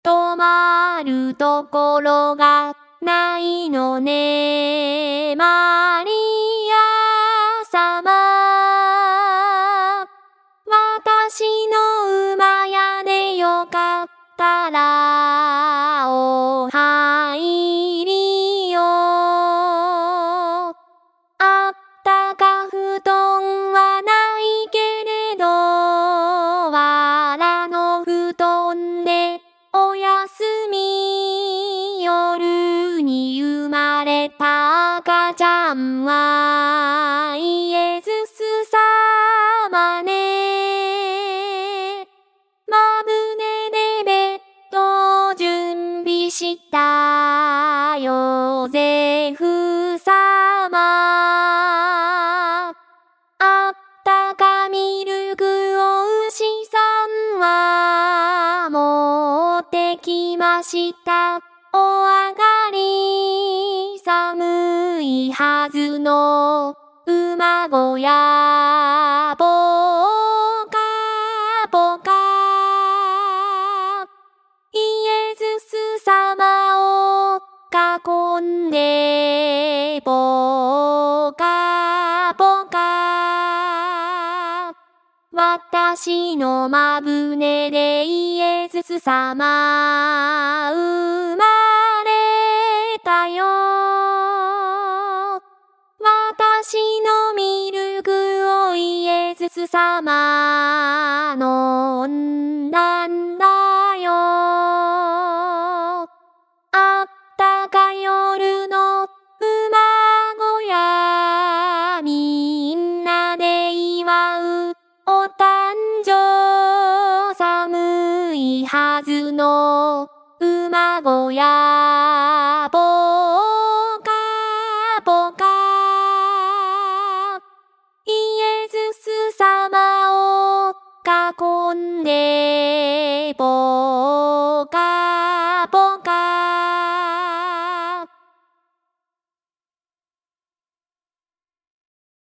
止まるところがないのね、マリア様。私の馬屋でよかったらお入りよ。あったか布団はないけれど、藁の布団でおやすみ。夜に生まれた赤ちゃんはイエズス様ね。まぶねでベッドを準備したヨゼフ様。あったかミルクを牛さんは持ってきました。お上がり。寒いはずの馬小屋ポカポカ。イエズス様を囲んでポカポカ。私のまぶねでイエズス様生まれたよ。私のミルクをイエズス様飲んだんだよ。あったか夜の馬小屋、みんなで祝うお誕生。寒いはずの馬小屋ポカポカ。イエズス様を囲んで